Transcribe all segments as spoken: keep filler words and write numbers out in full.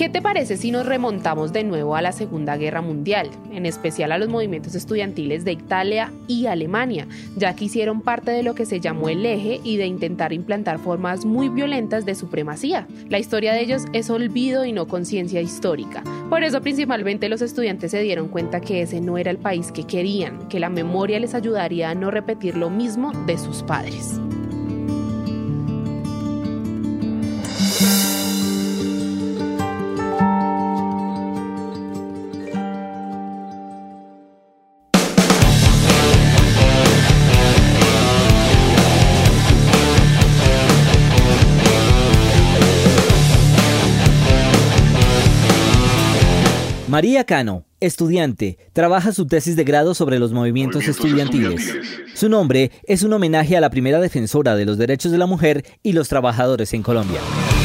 ¿Qué te parece si nos remontamos de nuevo a la Segunda Guerra Mundial, en especial a los movimientos estudiantiles de Italia y Alemania, ya que hicieron parte de lo que se llamó el Eje y de intentar implantar formas muy violentas de supremacía? La historia de ellos es olvido y no conciencia histórica. Por eso principalmente los estudiantes se dieron cuenta que ese no era el país que querían, que la memoria les ayudaría a no repetir lo mismo de sus padres. María Cano, estudiante, trabaja su tesis de grado sobre los movimientos, movimientos estudiantiles. estudiantiles. Su nombre es un homenaje a la primera defensora de los derechos de la mujer y los trabajadores en Colombia.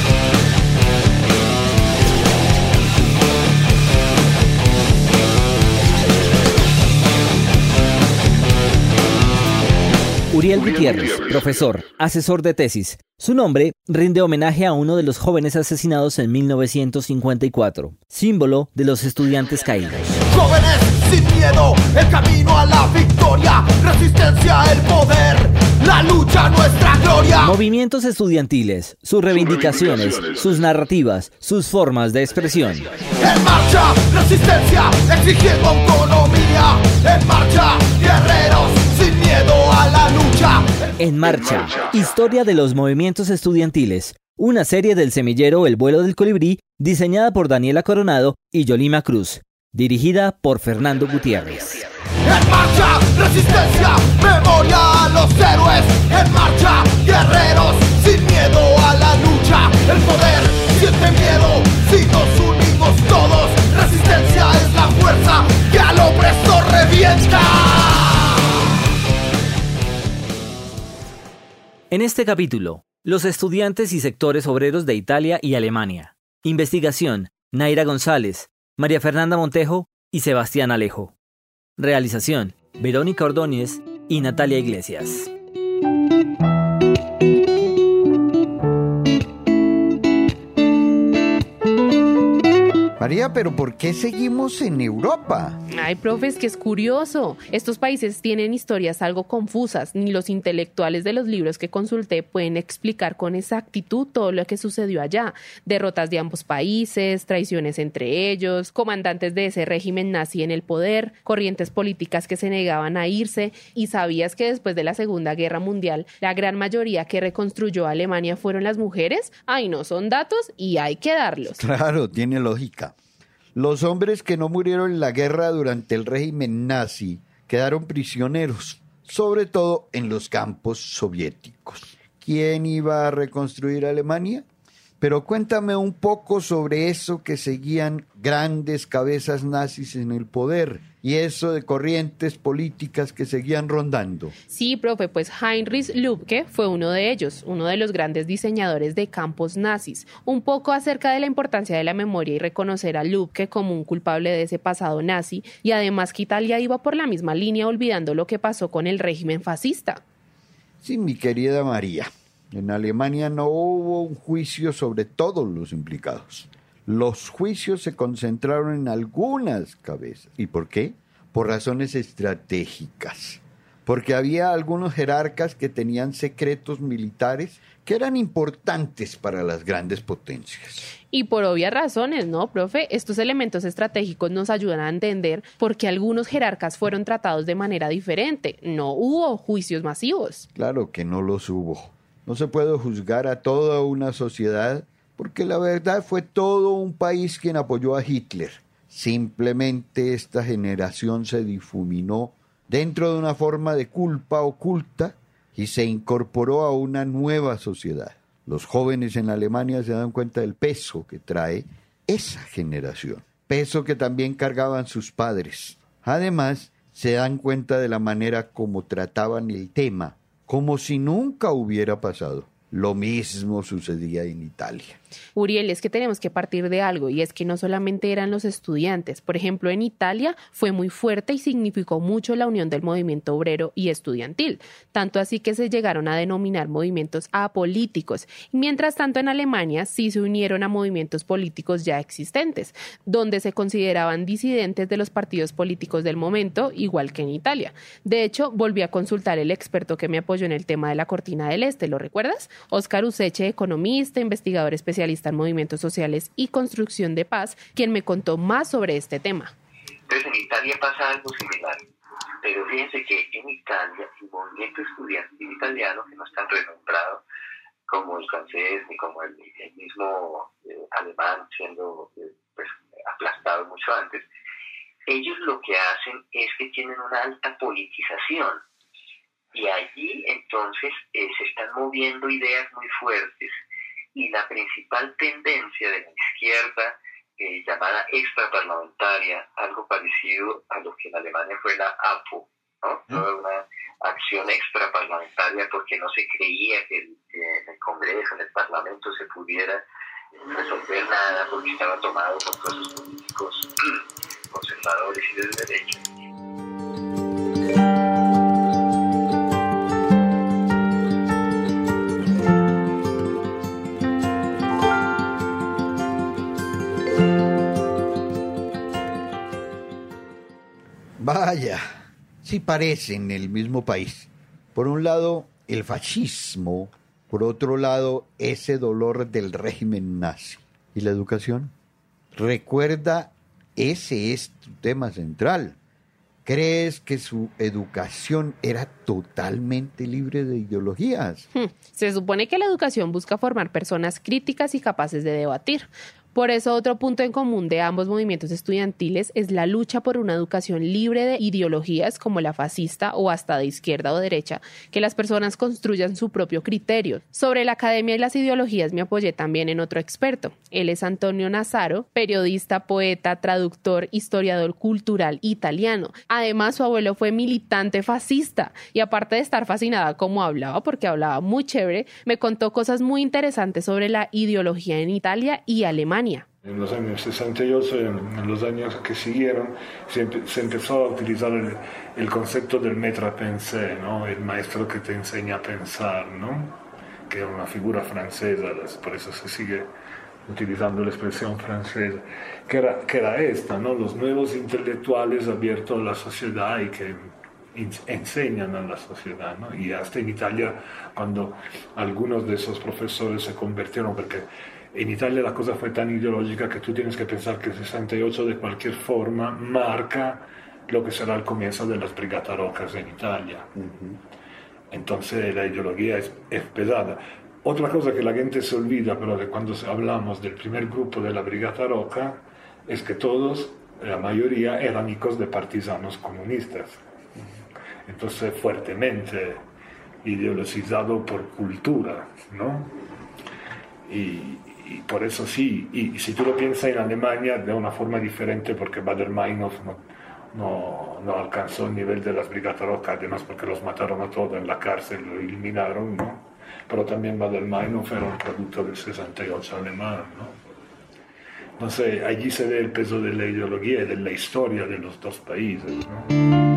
Uriel Gutiérrez, profesor, asesor de tesis. Su nombre rinde homenaje a uno de los jóvenes asesinados en mil novecientos cincuenta y cuatro, símbolo de los estudiantes caídos. Jóvenes sin miedo, el camino a la victoria, resistencia, el poder, la lucha, nuestra gloria. Movimientos estudiantiles, sus reivindicaciones, sus narrativas, sus formas de expresión. En marcha, resistencia, exigiendo autonomía. En marcha, guerreros, sin miedo a la lucha. En marcha, historia de los movimientos estudiantiles, una serie del semillero El vuelo del colibrí, diseñada por Daniela Coronado y Yolima Cruz, dirigida por Fernando Gutiérrez. En marcha, resistencia, memoria a los héroes. En marcha, guerreros, sin miedo a la lucha. El poder siente miedo, si nos unimos todos. Resistencia es la fuerza que al opresor revienta. En este capítulo, los estudiantes y sectores obreros de Italia y Alemania. Investigación, Naira González, María Fernanda Montejo y Sebastián Alejo. Realización, Verónica Ordóñez y Natalia Iglesias. María, pero ¿por qué seguimos en Europa? Ay, profe, es que es curioso. Estos países tienen historias algo confusas. Ni los intelectuales de los libros que consulté pueden explicar con exactitud todo lo que sucedió allá. Derrotas de ambos países, traiciones entre ellos, comandantes de ese régimen nazi en el poder, corrientes políticas que se negaban a irse. ¿Y sabías que después de la Segunda Guerra Mundial, la gran mayoría que reconstruyó Alemania fueron las mujeres? Ay, no son datos y hay que darlos. Claro, tiene lógica. Los hombres que no murieron en la guerra durante el régimen nazi quedaron prisioneros, sobre todo en los campos soviéticos. ¿Quién iba a reconstruir Alemania? Pero cuéntame un poco sobre eso que seguían grandes cabezas nazis en el poder y eso de corrientes políticas que seguían rondando. Sí, profe, pues Heinrich Lübke fue uno de ellos, uno de los grandes diseñadores de campos nazis. Un poco acerca de la importancia de la memoria y reconocer a Lübke como un culpable de ese pasado nazi, y además que Italia iba por la misma línea olvidando lo que pasó con el régimen fascista. Sí, mi querida María. En Alemania no hubo un juicio sobre todos los implicados. Los juicios se concentraron en algunas cabezas. ¿Y por qué? Por razones estratégicas. Porque había algunos jerarcas que tenían secretos militares que eran importantes para las grandes potencias. Y por obvias razones, ¿no, profe? Estos elementos estratégicos nos ayudan a entender por qué algunos jerarcas fueron tratados de manera diferente. No hubo juicios masivos. Claro que no los hubo. No se puede juzgar a toda una sociedad porque la verdad fue todo un país quien apoyó a Hitler. Simplemente esta generación se difuminó dentro de una forma de culpa oculta y se incorporó a una nueva sociedad. Los jóvenes en Alemania se dan cuenta del peso que trae esa generación, peso que también cargaban sus padres. Además, se dan cuenta de la manera como trataban el tema, como si nunca hubiera pasado. Lo mismo sucedía en Italia. Uriel, es que tenemos que partir de algo, y es que no solamente eran los estudiantes. Por ejemplo, en Italia fue muy fuerte y significó mucho la unión del movimiento obrero y estudiantil, tanto así que se llegaron a denominar movimientos apolíticos. Mientras tanto, en Alemania sí se unieron a movimientos políticos ya existentes, donde se consideraban disidentes de los partidos políticos del momento, igual que en Italia. De hecho, volví a consultar el experto que me apoyó en el tema de la Cortina del Este, ¿lo recuerdas? Óscar Useche, economista, investigador especialista en movimientos sociales y construcción de paz, quien me contó más sobre este tema. Entonces, en Italia pasa algo similar, pero fíjense que en Italia el movimiento estudiantil italiano, que no es tan renombrado como el francés ni como el, el mismo eh, alemán, siendo eh, pues, aplastado mucho antes, ellos lo que hacen es que tienen una alta politización. Y allí entonces eh, se están moviendo ideas muy fuertes, y la principal tendencia de la izquierda eh, llamada extraparlamentaria, algo parecido a lo que en Alemania fue la A P O, ¿no? Toda una acción extraparlamentaria porque no se creía que el, eh, en el Congreso, en el Parlamento se pudiera resolver nada porque estaba tomado por procesos políticos conservadores y de derecha. Vaya, sí parecen el mismo país. Por un lado, el fascismo, por otro lado, ese dolor del régimen nazi. ¿Y la educación? Recuerda, ese es tu tema central. ¿Crees que su educación era totalmente libre de ideologías? Se supone que la educación busca formar personas críticas y capaces de debatir. Por eso, otro punto en común de ambos movimientos estudiantiles es la lucha por una educación libre de ideologías como la fascista o hasta de izquierda o derecha, que las personas construyan su propio criterio. Sobre la academia y las ideologías me apoyé también en otro experto. Él es Antonio Nazaro, periodista, poeta, traductor, historiador cultural italiano. Además, su abuelo fue militante fascista y aparte de estar fascinada como hablaba, porque hablaba muy chévere, me contó cosas muy interesantes sobre la ideología en Italia y Alemania. En los años sesenta y ocho, en los años que siguieron, se, empe- se empezó a utilizar el, el concepto del maître à penser, ¿no? El maestro que te enseña a pensar, ¿no? Que es una figura francesa, por eso se sigue utilizando la expresión francesa, que era, que era esta, ¿no? Los nuevos intelectuales abiertos a la sociedad y que in- enseñan a la sociedad, ¿no? Y hasta en Italia, cuando algunos de esos profesores se convirtieron, porque en Italia la cosa fue tan ideológica que tú tienes que pensar que el sesenta y ocho de cualquier forma marca lo que será el comienzo de las Brigate Rocas en Italia. Uh-huh. Entonces la ideología es, es pesada. Otra cosa que la gente se olvida, pero de cuando hablamos del primer grupo de la Brigata Roca, es que todos, la mayoría, eran hijos de partisanos comunistas. Entonces fuertemente ideologizado por cultura, ¿no? Y, y por eso sí, y, y si tú lo piensas en Alemania de una forma diferente, porque Baader-Meinhof no, no, no alcanzó el nivel de las Brigate Roca, además porque los mataron a todos en la cárcel, lo eliminaron, ¿no? Pero también Baader-Meinhof era un producto del sesenta y ocho alemán, ¿no? Entonces allí se ve el peso de la ideología y de la historia de los dos países, ¿no?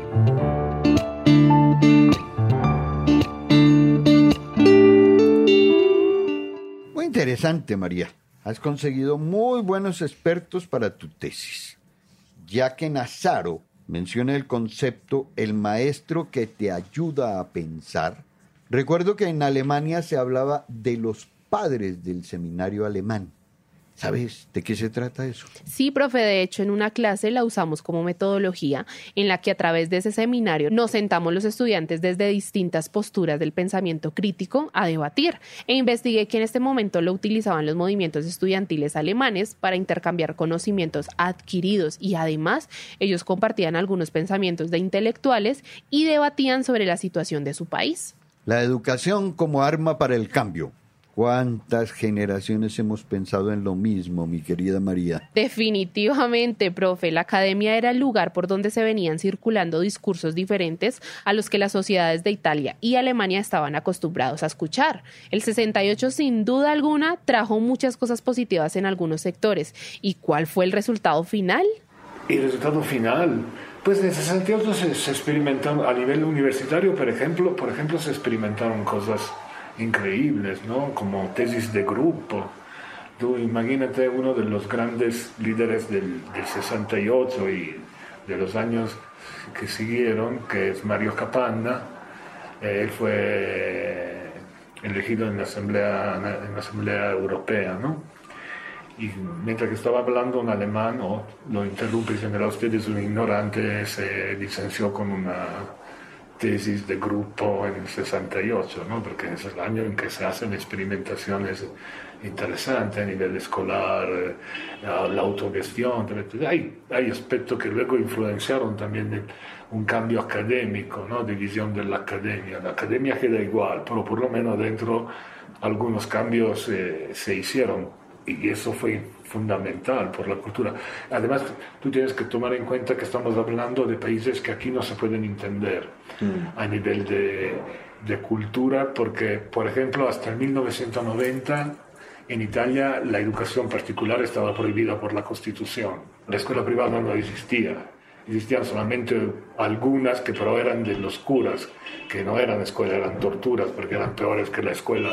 Interesante, María. Has conseguido muy buenos expertos para tu tesis, ya que Nazaro menciona el concepto el maestro que te ayuda a pensar. Recuerdo que en Alemania se hablaba de los padres del seminario alemán. ¿Sabes de qué se trata eso? Sí, profe, de hecho en una clase la usamos como metodología en la que a través de ese seminario nos sentamos los estudiantes desde distintas posturas del pensamiento crítico a debatir e investigué que en este momento lo utilizaban los movimientos estudiantiles alemanes para intercambiar conocimientos adquiridos y además ellos compartían algunos pensamientos de intelectuales y debatían sobre la situación de su país. La educación como arma para el cambio. ¿Cuántas generaciones hemos pensado en lo mismo, mi querida María? Definitivamente, profe. La academia era el lugar por donde se venían circulando discursos diferentes a los que las sociedades de Italia y Alemania estaban acostumbrados a escuchar. El sesenta y ocho, sin duda alguna, trajo muchas cosas positivas en algunos sectores. ¿Y cuál fue el resultado final? El resultado final, pues en el sesenta y ocho se, se experimentaron, a nivel universitario, por ejemplo, por ejemplo, se experimentaron cosas increíbles, ¿no? Como tesis de grupo. Tú imagínate uno de los grandes líderes del, del sesenta y ocho y de los años que siguieron, que es Mario Capanna. Él fue elegido en la Asamblea, en la Asamblea Europea, ¿no? Y mientras que estaba hablando un alemán, oh, lo interrumpe diciendo: usted es un ignorante, se licenció con una tesis de grupo en el sesenta y ocho, ¿no? Porque es el año en que se hacen experimentaciones interesantes a nivel escolar, la autogestión. Hay, hay aspectos que luego influenciaron también un cambio académico, ¿no? De visión de la academia. La academia queda igual, pero por lo menos dentro algunos cambios eh, se hicieron. Y eso fue fundamental por la cultura. Además, tú tienes que tomar en cuenta que estamos hablando de países que aquí no se pueden entender mm. a nivel de, de cultura, porque, por ejemplo, hasta el mil novecientos noventa en Italia la educación particular estaba prohibida por la Constitución. La escuela privada no existía. Existían solamente algunas que pero eran de los curas, que no eran escuelas, eran torturas, porque eran peores que la escuela.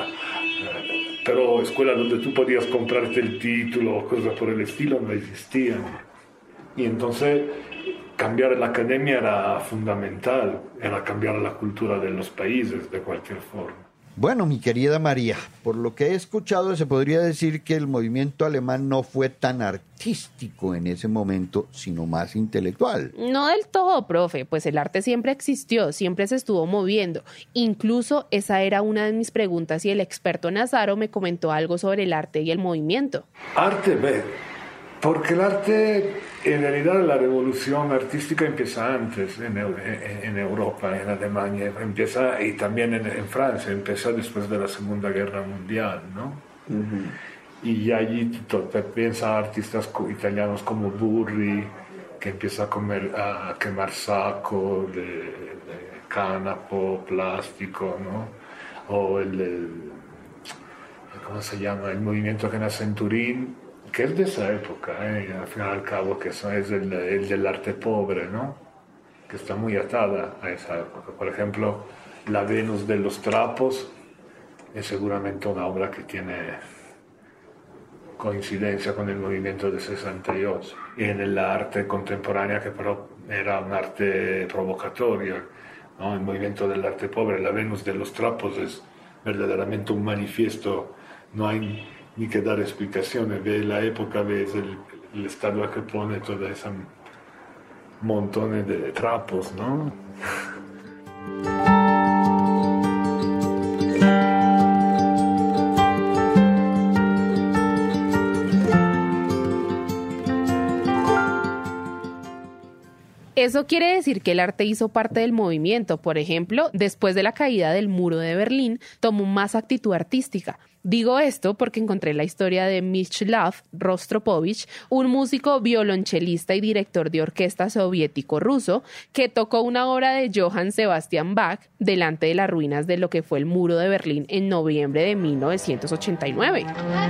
Pero escuelas donde tú podías comprarte el título o cosas por el estilo no existían. Y entonces cambiar la academia era fundamental, era cambiar la cultura de los países de cualquier forma. Bueno, mi querida María, por lo que he escuchado se podría decir que el movimiento alemán no fue tan artístico en ese momento, sino más intelectual. No del todo, profe, pues el arte siempre existió, siempre se estuvo moviendo. Incluso esa era una de mis preguntas y el experto Nazaro me comentó algo sobre el arte y el movimiento. Arte, ve, porque el arte, en realidad la revolución artística empieza antes en, en Europa, en Alemania, empieza y también en, en Francia, empieza después de la Segunda Guerra Mundial, ¿no? Uh-huh. Y allí te piensas artistas italianos como Burri, que empieza a, comer, a quemar saco de, de cánapo, plástico, ¿no? O el, el, ¿cómo se llama? El movimiento que nace en Turín, que es de esa época, ¿eh? Al fin y al cabo, que eso es el, el del arte pobre, ¿no? Que está muy atada a esa época. Por ejemplo, la Venus de los trapos es seguramente una obra que tiene coincidencia con el movimiento de sesenta y ocho. Y en el arte contemporánea, que pero era un arte provocatorio, ¿no? El movimiento del arte pobre, la Venus de los trapos es verdaderamente un manifiesto, no hay ni que dar explicaciones, ve la época, ves el, el estatua que pone toda esa montones de trapos, ¿no? Eso quiere decir que el arte hizo parte del movimiento. Por ejemplo, después de la caída del muro de Berlín, tomó más actitud artística. Digo esto porque encontré la historia de Mstislav Rostropovich, un músico violonchelista y director de orquesta soviético-ruso, que tocó una obra de Johann Sebastian Bach delante de las ruinas de lo que fue el muro de Berlín en noviembre de mil novecientos ochenta y nueve.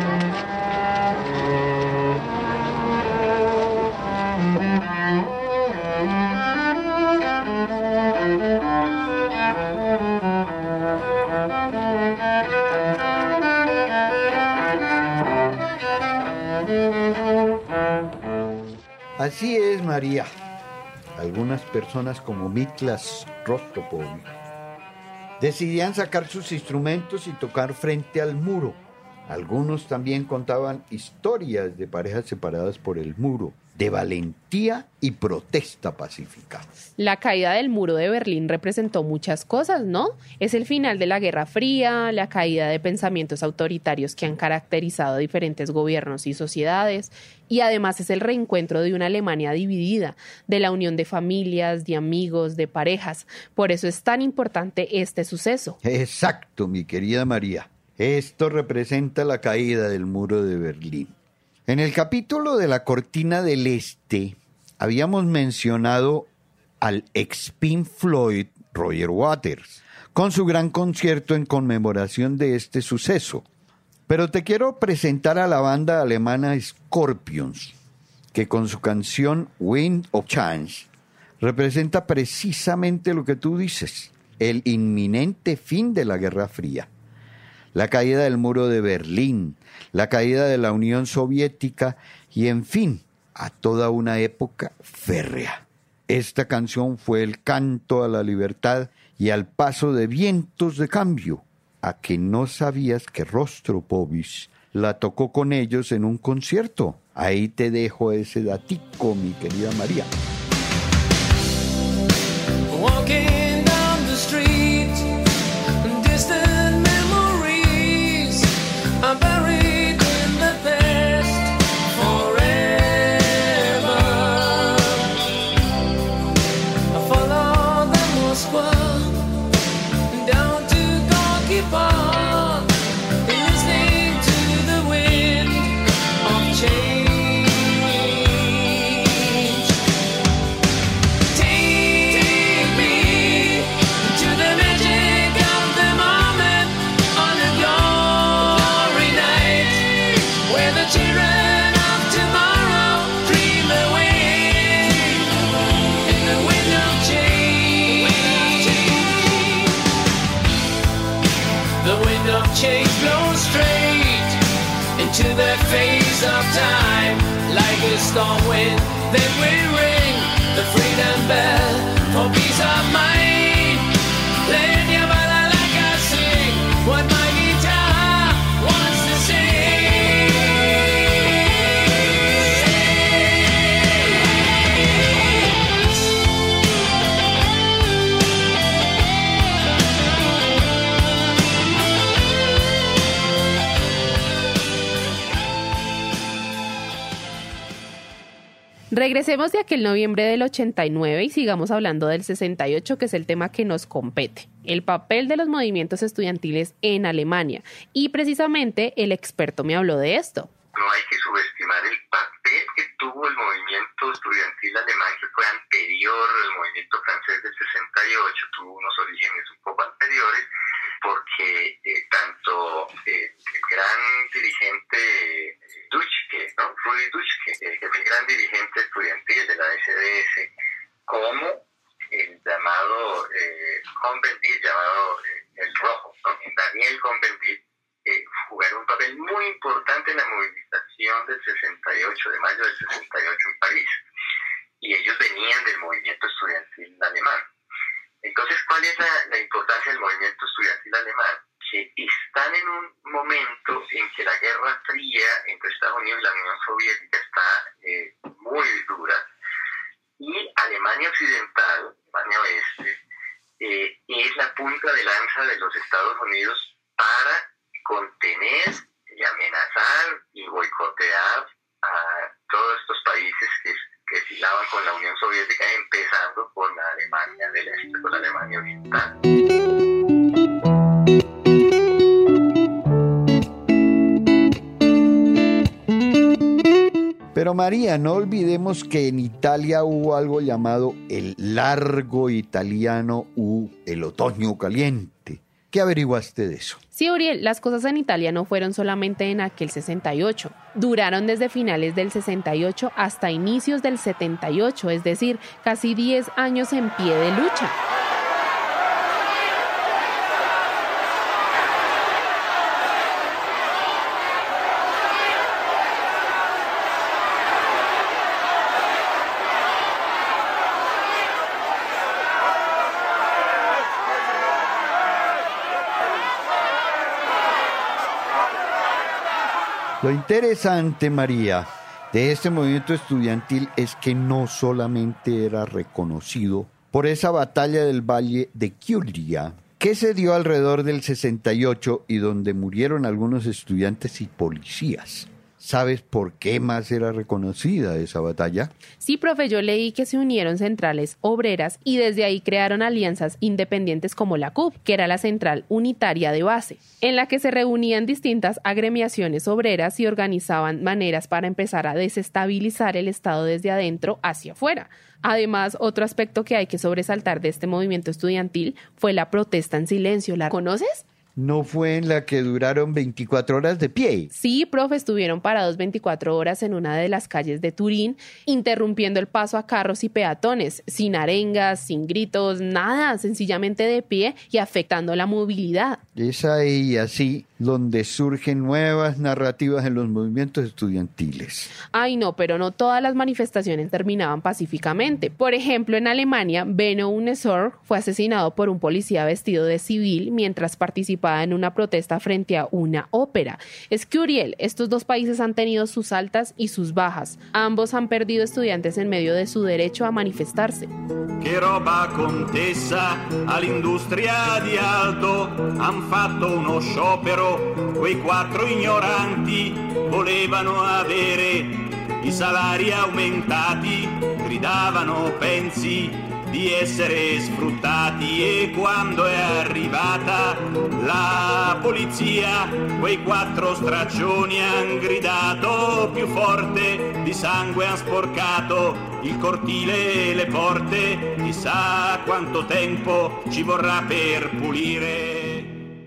Así es, María. Algunas personas como Miklas Rostropovich decidían sacar sus instrumentos y tocar frente al muro. Algunos también contaban historias de parejas separadas por el muro, de valentía y protesta pacífica. La caída del muro de Berlín representó muchas cosas, ¿no? Es el final de la Guerra Fría, la caída de pensamientos autoritarios que han caracterizado a diferentes gobiernos y sociedades, y además es el reencuentro de una Alemania dividida, de la unión de familias, de amigos, de parejas. Por eso es tan importante este suceso. Exacto, mi querida María. Esto representa la caída del muro de Berlín. En el capítulo de la Cortina del Este, habíamos mencionado al ex Pink Floyd Roger Waters, con su gran concierto en conmemoración de este suceso. Pero te quiero presentar a la banda alemana Scorpions, que con su canción Wind of Change representa precisamente lo que tú dices, el inminente fin de la Guerra Fría, la caída del muro de Berlín, la caída de la Unión Soviética y, en fin, a toda una época férrea. Esta canción fue el canto a la libertad y al paso de vientos de cambio. ¿A que no sabías que Rostropovich la tocó con ellos en un concierto? Ahí te dejo ese datico, mi querida María. Walking down the street, distant memories are buried in the past forever. I follow the Moscow down to Gorky Park, listening to the wind of change. Change blows straight into the face of time, like a storm wind that will ring the freedom bell for peace of mind. Playing your ballad like I sing what my guitar wants to sing. Regresemos de aquel noviembre del ochenta y nueve y sigamos hablando del sesenta y ocho, que es el tema que nos compete, el papel de los movimientos estudiantiles en Alemania. Y precisamente el experto me habló de esto. No hay que subestimar el papel que tuvo el movimiento estudiantil alemán, que fue anterior al movimiento francés del sesenta y ocho, tuvo unos orígenes un poco anteriores, porque eh, tanto eh, el gran dirigente Duschke, ¿no? Rudi Duschke, eh, que fue el gran dirigente estudiantil de la S D S, como el llamado eh, Cohn-Bendit, llamado eh, el Rojo, ¿no? Daniel Cohn-Bendit, eh, jugaron un papel muy importante en la movilización del sesenta y ocho, de mayo del sesenta y ocho en París, y ellos venían del movimiento estudiantil alemán. Entonces, ¿cuál es la, la importancia del movimiento estudiantil alemán? Que están en un momento en que la Guerra Fría entre Estados Unidos y la Unión Soviética está eh, muy dura, y Alemania Occidental, Alemania Oeste, eh, es la punta de lanza de los Estados Unidos para contener y amenazar y boicotear a todos estos países que, que filaban con la Unión Soviética, empezando por la Alemania del Este, por la Alemania Oriental. Pero María, no olvidemos que en Italia hubo algo llamado el largo italiano u el otoño caliente. ¿Qué averiguaste de eso? Sí, Uriel, las cosas en Italia no fueron solamente en aquel sesenta y ocho. Duraron desde finales del sesenta y ocho hasta inicios del setenta y ocho, es decir, casi diez años en pie de lucha. Lo interesante, María, de este movimiento estudiantil es que no solamente era reconocido por esa batalla del Valle de Chiulia, que se dio alrededor del sesenta y ocho y donde murieron algunos estudiantes y policías, ¿Sabes por qué más era reconocida esa batalla? Sí, profe, yo leí que se unieron centrales obreras y desde ahí crearon alianzas independientes como la C U P, que era la Central Unitaria de Base, en la que se reunían distintas agremiaciones obreras y organizaban maneras para empezar a desestabilizar el Estado desde adentro hacia afuera. Además, otro aspecto que hay que sobresaltar de este movimiento estudiantil fue la protesta en silencio. ¿La conoces? ¿No fue en la que duraron veinticuatro horas de pie? Sí, profe, estuvieron parados veinticuatro horas en una de las calles de Turín, interrumpiendo el paso a carros y peatones, sin arengas, sin gritos, nada, sencillamente de pie y afectando la movilidad. Es ahí, así, donde surgen nuevas narrativas en los movimientos estudiantiles. Ay, no, pero no todas las manifestaciones terminaban pacíficamente. Por ejemplo, en Alemania, Benno Unesor fue asesinado por un policía vestido de civil mientras participaba en una protesta frente a una ópera. Es que, Uriel, estos dos países han tenido sus altas y sus bajas. Ambos han perdido estudiantes en medio de su derecho a manifestarse. Che roba contessa all'industria di Aldo, han fatto uno sciopero, quei quattro ignoranti volevano avere i salari aumentati, gridavano pensi di essere sfruttati e quando è arrivata la polizia quei quattro straccioni han gridato più forte, di sangue han sporcato il cortile e le porte, chissà quanto tempo ci vorrà per pulire.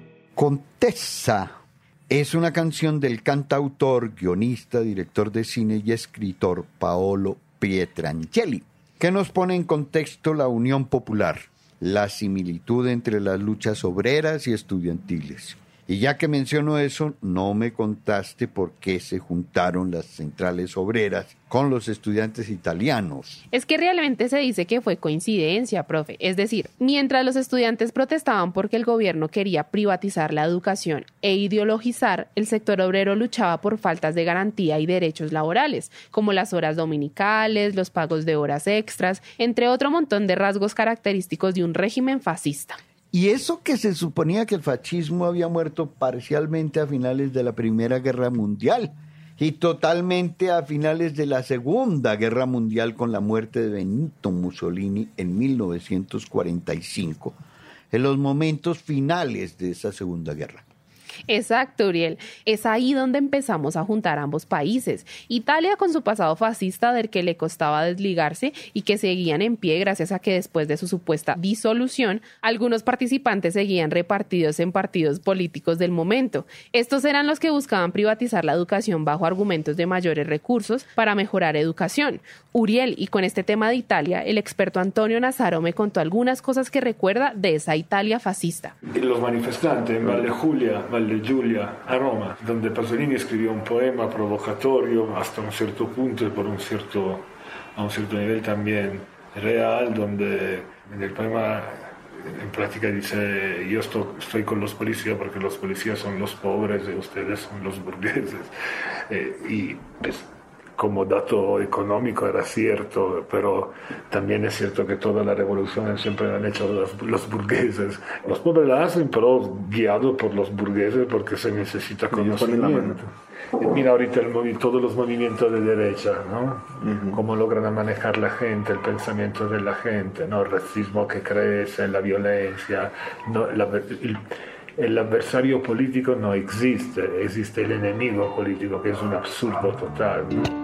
Contessa es una canción del cantautor, guionista, director de cine y escritor Paolo Pietrangeli, que nos pone en contexto la unión popular, la similitud entre las luchas obreras y estudiantiles. Y ya que menciono eso, no me contaste por qué se juntaron las centrales obreras con los estudiantes italianos. Es que realmente se dice que fue coincidencia, profe. Es decir, mientras los estudiantes protestaban porque el gobierno quería privatizar la educación e ideologizar, el sector obrero luchaba por faltas de garantía y derechos laborales, como las horas dominicales, los pagos de horas extras, entre otro montón de rasgos característicos de un régimen fascista. Y eso que se suponía que el fascismo había muerto parcialmente a finales de la Primera Guerra Mundial y totalmente a finales de la Segunda Guerra Mundial con la muerte de Benito Mussolini en mil novecientos cuarenta y cinco, en los momentos finales de esa Segunda Guerra. Exacto, Uriel. Es ahí donde empezamos a juntar ambos países. Italia con su pasado fascista del que le costaba desligarse y que seguían en pie gracias a que después de su supuesta disolución, algunos participantes seguían repartidos en partidos políticos del momento. Estos eran los que buscaban privatizar la educación bajo argumentos de mayores recursos para mejorar educación. Uriel, y con este tema de Italia, el experto Antonio Nazaro me contó algunas cosas que recuerda de esa Italia fascista. Los manifestantes en Valle Giulia, Valle Giulia, a Roma, donde Pasolini escribió un poema provocatorio hasta un cierto punto y por un cierto, a un cierto nivel también real, donde en el poema en práctica dice: yo estoy, estoy con los policías porque los policías son los pobres y ustedes son los burgueses. Eh, y pues, como dato económico era cierto, pero también es cierto que toda la revolución siempre la han hecho los, los burgueses. Los pobres la hacen, pero guiados por los burgueses porque se necesita conocimiento. Mira ahorita el, todos los movimientos de derecha, ¿no? Uh-huh. Cómo logran manejar la gente, el pensamiento de la gente, ¿no? El racismo que crece, la violencia, ¿no? la, el, el adversario político no existe, existe el enemigo político, que es un absurdo total, ¿no?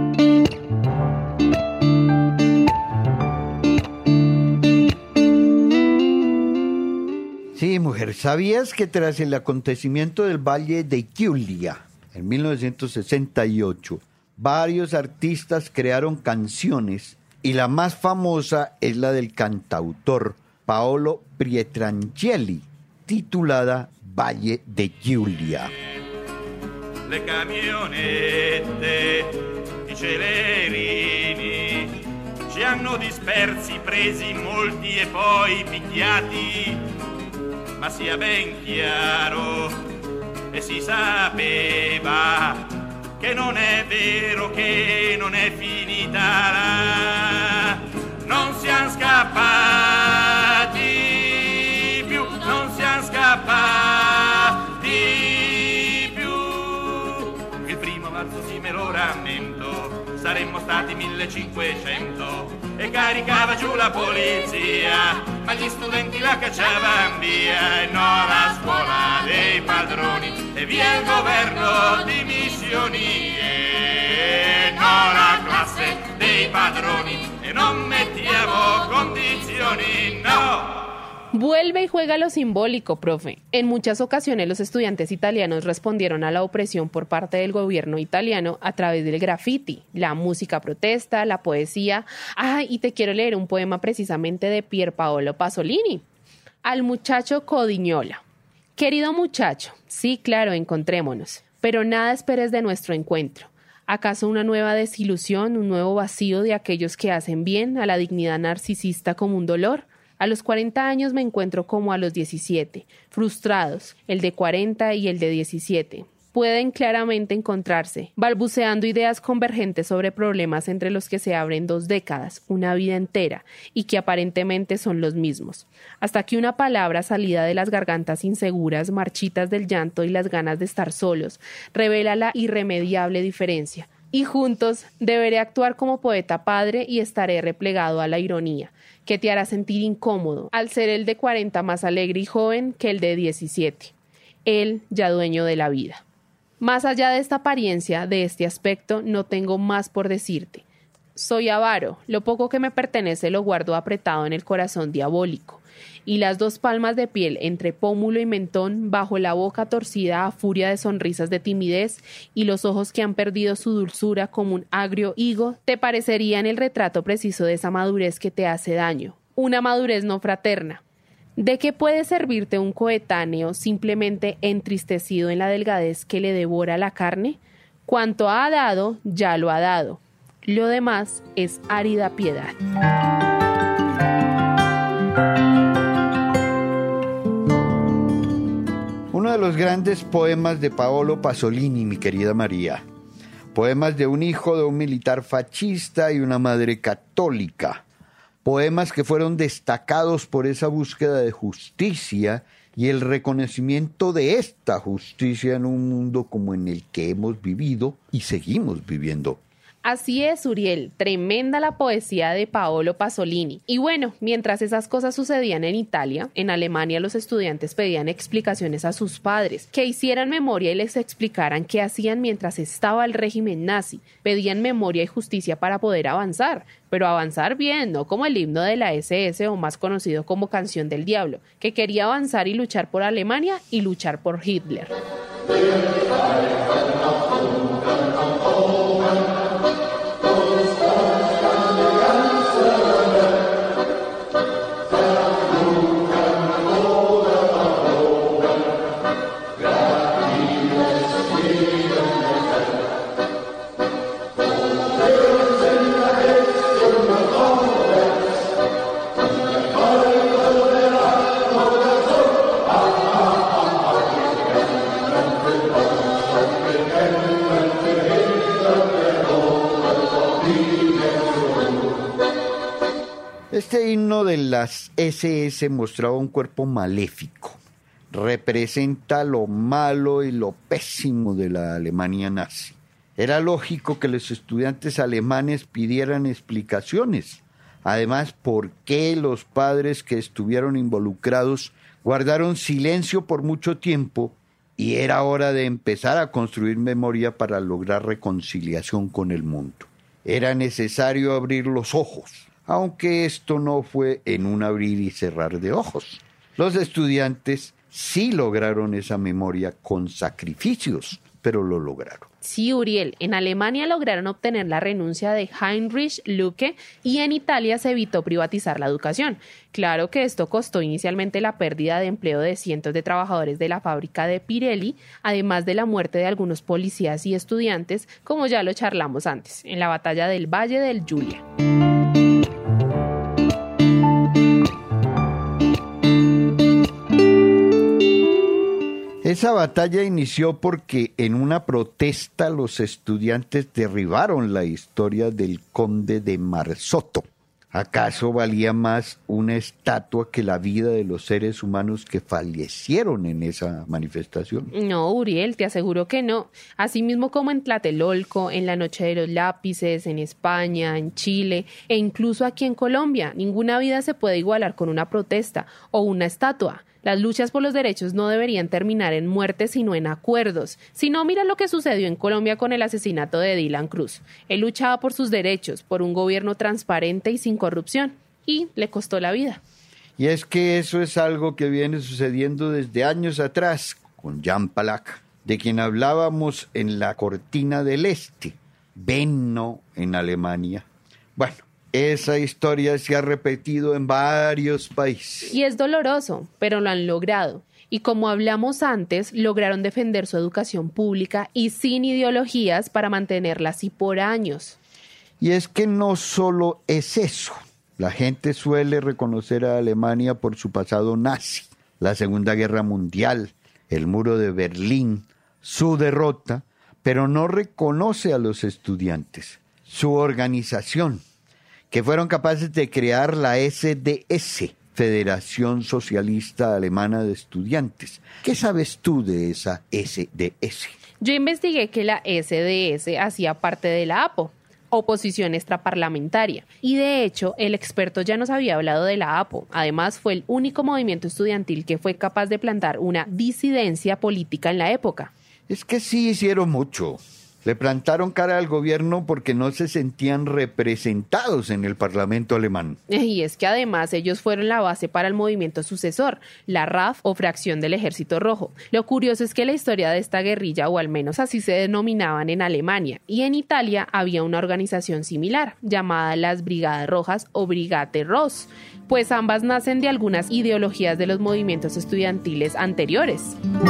Sí, mujer, ¿sabías que tras el acontecimiento del Valle de Giulia en mil novecientos sesenta y ocho, varios artistas crearon canciones y la más famosa es la del cantautor Paolo Pietrangeli, titulada Valle de Giulia? Le camionette, i celerini, ci hanno dispersi, presi molti e poi picchiati, ma sia ben chiaro e si sapeva che non è vero, che non è finita là, non siamo scappati più, non siamo scappati più, il primo marzo saremmo stati millecinquecento e caricava giù la polizia, ma gli studenti la cacciavan via, e no la scuola dei padroni, e via il governo di missioni, e no la classe dei padroni, e non mettiamo condizioni, no. Vuelve y juega lo simbólico, profe. En muchas ocasiones los estudiantes italianos respondieron a la opresión por parte del gobierno italiano a través del graffiti, la música protesta, la poesía. Ah, y te quiero leer un poema precisamente de Pier Paolo Pasolini. Al muchacho Codignola. Querido muchacho, sí, claro, encontrémonos, pero nada esperes de nuestro encuentro. ¿Acaso una nueva desilusión, un nuevo vacío de aquellos que hacen bien a la dignidad narcisista como un dolor? A los cuarenta años me encuentro como a los diecisiete, frustrados, el de cuarenta y el de diecisiete. Pueden claramente encontrarse, balbuceando ideas convergentes sobre problemas entre los que se abren dos décadas, una vida entera, y que aparentemente son los mismos. Hasta que una palabra salida de las gargantas inseguras, marchitas del llanto y las ganas de estar solos, revela la irremediable diferencia. Y juntos deberé actuar como poeta padre y estaré replegado a la ironía, que te hará sentir incómodo, al ser el de cuarenta más alegre y joven que el de diecisiete, él ya dueño de la vida. Más allá de esta apariencia, de este aspecto, no tengo más por decirte. Soy avaro, lo poco que me pertenece lo guardo apretado en el corazón diabólico, y las dos palmas de piel entre pómulo y mentón, bajo la boca torcida a furia de sonrisas de timidez y los ojos que han perdido su dulzura como un agrio higo, te parecerían el retrato preciso de esa madurez que te hace daño, una madurez no fraterna. ¿De qué puede servirte un coetáneo simplemente entristecido en la delgadez que le devora la carne? Cuanto ha dado, ya lo ha dado. Lo demás es árida piedad. Uno de los grandes poemas de Paolo Pasolini, mi querida María. Poemas de un hijo de un militar fascista y una madre católica. Poemas que fueron destacados por esa búsqueda de justicia y el reconocimiento de esta justicia en un mundo como en el que hemos vivido y seguimos viviendo. Así es, Uriel, tremenda la poesía de Paolo Pasolini. Y bueno, mientras esas cosas sucedían en Italia, en Alemania los estudiantes pedían explicaciones a sus padres, que hicieran memoria y les explicaran qué hacían mientras estaba el régimen nazi. Pedían memoria y justicia para poder avanzar, pero avanzar bien, no como el himno de la ese ese o más conocido como Canción del Diablo, que quería avanzar y luchar por Alemania y luchar por Hitler. Este himno de las ese ese mostraba un cuerpo maléfico. Representa lo malo y lo pésimo de la Alemania nazi. Era lógico que los estudiantes alemanes pidieran explicaciones. Además, ¿por qué los padres que estuvieron involucrados guardaron silencio por mucho tiempo? Y era hora de empezar a construir memoria para lograr reconciliación con el mundo. Era necesario abrir los ojos, aunque esto no fue en un abrir y cerrar de ojos. Los estudiantes sí lograron esa memoria con sacrificios, pero lo lograron. Sí, Uriel, en Alemania lograron obtener la renuncia de Heinrich Lücke y en Italia se evitó privatizar la educación. Claro que esto costó inicialmente la pérdida de empleo de cientos de trabajadores de la fábrica de Pirelli, además de la muerte de algunos policías y estudiantes, como ya lo charlamos antes, en la batalla del Valle del Giulia. Esa batalla inició porque en una protesta los estudiantes derribaron la historia del conde de Marzotto. ¿Acaso valía más una estatua que la vida de los seres humanos que fallecieron en esa manifestación? No, Uriel, te aseguro que no. Asimismo como en Tlatelolco, en la Noche de los Lápices, en España, en Chile e incluso aquí en Colombia, ninguna vida se puede igualar con una protesta o una estatua. Las luchas por los derechos no deberían terminar en muertes, sino en acuerdos. Si no, mira lo que sucedió en Colombia con el asesinato de Dylan Cruz. Él luchaba por sus derechos, por un gobierno transparente y sin corrupción, y le costó la vida. Y es que eso es algo que viene sucediendo desde años atrás con Jan Palach, de quien hablábamos en la Cortina del Este, Benno en Alemania. Bueno, esa historia se ha repetido en varios países. Y es doloroso, pero lo han logrado. Y como hablamos antes, lograron defender su educación pública y sin ideologías para mantenerla así por años. Y es que no solo es eso. La gente suele reconocer a Alemania por su pasado nazi, la Segunda Guerra Mundial, el Muro de Berlín, su derrota, pero no reconoce a los estudiantes, su organización, que fueron capaces de crear la ese de ese, Federación Socialista Alemana de Estudiantes. ¿Qué sabes tú de esa ese de ese? Yo investigué que la ese de ese hacía parte de la A P O, Oposición Extraparlamentaria, y de hecho el experto ya nos había hablado de la A P O. Además fue el único movimiento estudiantil que fue capaz de plantar una disidencia política en la época. Es que sí hicieron mucho. Le plantaron cara al gobierno porque no se sentían representados en el Parlamento alemán. Y es que además ellos fueron la base para el movimiento sucesor, la R A F o Fracción del Ejército Rojo. Lo curioso es que la historia de esta guerrilla, o al menos así se denominaban en Alemania, y en Italia había una organización similar, llamada las Brigadas Rojas o Brigate Rosse, pues ambas nacen de algunas ideologías de los movimientos estudiantiles anteriores.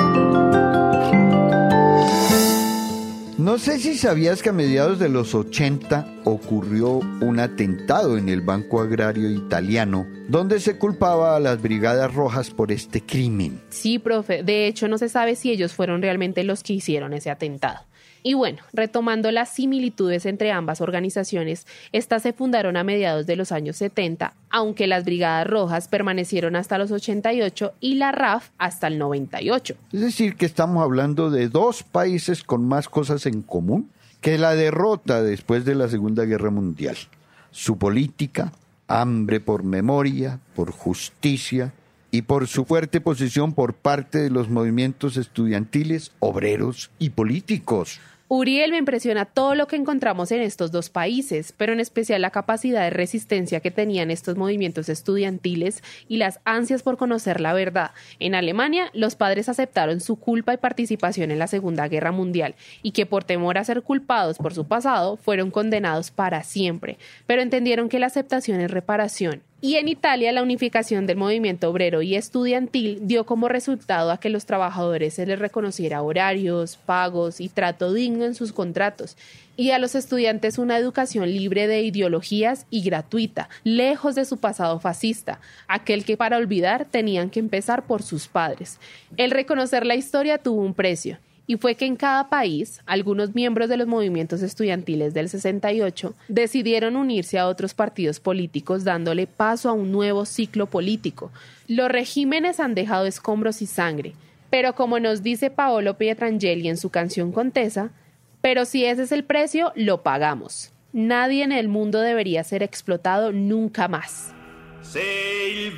No sé si sabías que a mediados de los ochenta ocurrió un atentado en el Banco Agrario Italiano, donde se culpaba a las Brigadas Rojas por este crimen. Sí, profe. De hecho, no se sabe si ellos fueron realmente los que hicieron ese atentado. Y bueno, retomando las similitudes entre ambas organizaciones, estas se fundaron a mediados de los años setenta, aunque las Brigadas Rojas permanecieron hasta los ochenta y ocho y la R A F hasta el noventa y ocho. Es decir, que estamos hablando de dos países con más cosas en común que la derrota después de la Segunda Guerra Mundial. Su política, hambre por memoria, por justicia y por su fuerte posición por parte de los movimientos estudiantiles, obreros y políticos. Uriel, me impresiona todo lo que encontramos en estos dos países, pero en especial la capacidad de resistencia que tenían estos movimientos estudiantiles y las ansias por conocer la verdad. En Alemania, los padres aceptaron su culpa y participación en la Segunda Guerra Mundial y que por temor a ser culpados por su pasado, fueron condenados para siempre, pero entendieron que la aceptación es reparación. Y en Italia, la unificación del movimiento obrero y estudiantil dio como resultado a que los trabajadores se les reconociera horarios, pagos y trato digno en sus contratos, y a los estudiantes una educación libre de ideologías y gratuita, lejos de su pasado fascista, aquel que para olvidar tenían que empezar por sus padres. El reconocer la historia tuvo un precio. Y fue que en cada país, algunos miembros de los movimientos estudiantiles del sesenta y ocho decidieron unirse a otros partidos políticos dándole paso a un nuevo ciclo político. Los regímenes han dejado escombros y sangre, pero como nos dice Paolo Pietrangeli en su canción Contesa, pero si ese es el precio, lo pagamos. Nadie en el mundo debería ser explotado nunca más. Se il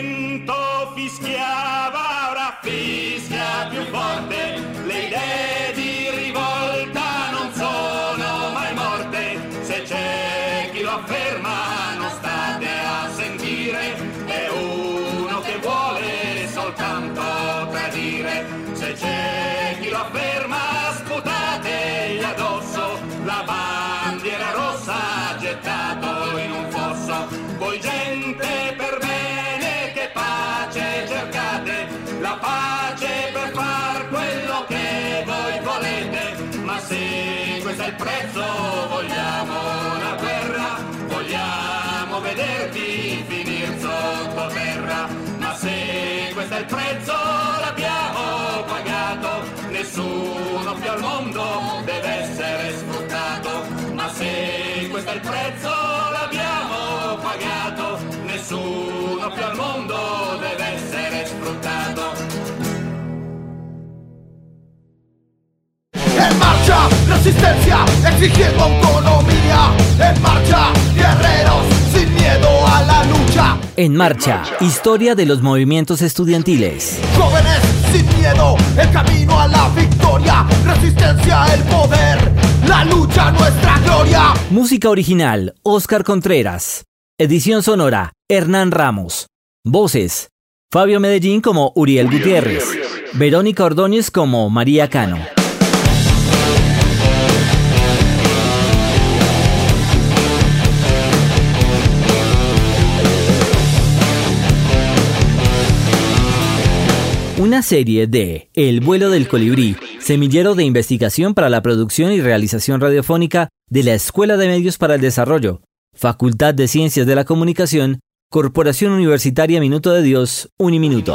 vento fischiava, ora fischia più forte, le idee di rivolta non sono mai morte, se c'è chi lo afferma non state a sentire, è uno che vuole soltanto tradire, se c'è chi lo afferma sputategli addosso, la bandiera rossa gettato in un fosso, voi gente per bene che pace cercate, la pace per far quello che voi volete, ma se questo è il prezzo vogliamo la guerra, vogliamo vedervi finir sottoterra, ma se questo è il prezzo l'abbiamo pagato, nessuno più al mondo deve essere sfruttato, ma se questo è il prezzo l'abbiamo pagato. resistencia, exigiendo autonomía. En marcha, guerreros, sin miedo a la lucha. En marcha, historia de los movimientos estudiantiles. Jóvenes sin miedo, el camino a la victoria. Resistencia, el poder, la lucha, nuestra gloria. Música original, Óscar Contreras. Edición sonora, Hernán Ramos. Voces, Fabio Medellín como Uriel Gutiérrez. Verónica Ordóñez como María Cano. Una serie de El vuelo del colibrí, semillero de investigación para la producción y realización radiofónica de la Escuela de Medios para el Desarrollo, Facultad de Ciencias de la Comunicación, Corporación Universitaria Minuto de Dios, Uniminuto.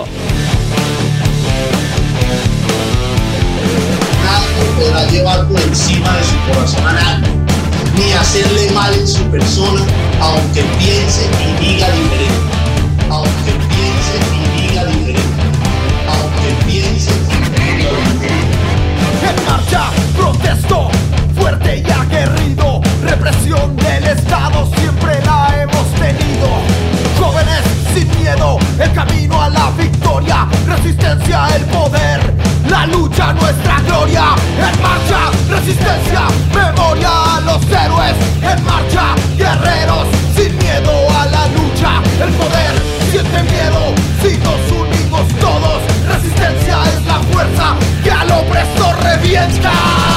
Nadie podrá llevar por encima de su corazón a nadie, ni hacerle mal en su persona, aunque piense y diga diferente. Aunque piense y diga diferente. Aunque piense y diga diferente. En marcha, protesto, fuerte y aguerrido. Represión del Estado siempre la hemos tenido. Jóvenes sin miedo, el camino a la victoria. Resistencia, el poder, la lucha, nuestra gloria. En marcha, resistencia, memoria a los héroes. En marcha, guerreros, sin miedo a la lucha. El poder siente miedo, si nos unimos todos. Resistencia es la fuerza que al opresor revienta.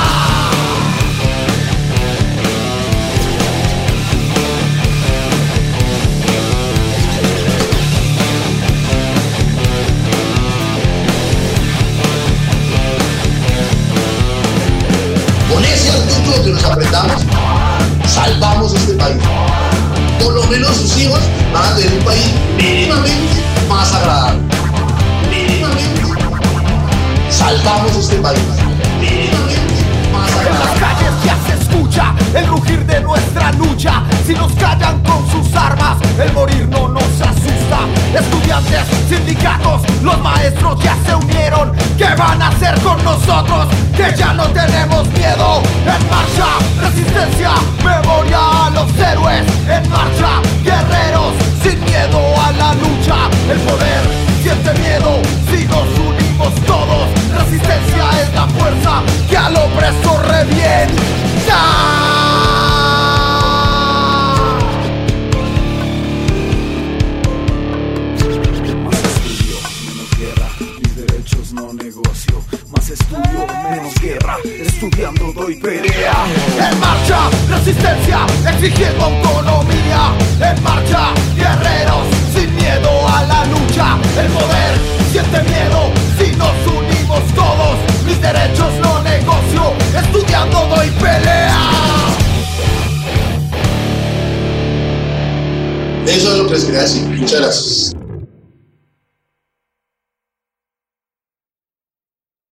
Con ese artículo que nos apretamos, salvamos este país. Por lo menos sus hijos van a tener un país mínimamente más agradable. Mínimamente salvamos este país. Mínimamente más agradable. En las calles ya se escucha el rugir de nuestra lucha. Si nos callan con sus armas, el morir no nos asusta. Estudiantes, sindicatos, los maestros ya se unieron. ¿Qué van a hacer con nosotros? Que ya no tenemos miedo. En marcha, resistencia, memoria a los héroes. En marcha, guerreros, sin miedo a la lucha. El poder siente miedo, si nos unimos todos. Resistencia es la fuerza que al opresor revienta. Estudio, menos guerra, estudiando doy pelea. En marcha, resistencia, exigiendo autonomía. En marcha, guerreros, sin miedo a la lucha. El poder siente miedo, si nos unimos todos. Mis derechos no negocio, estudiando doy pelea. Eso es lo que les quería decir. Muchas gracias.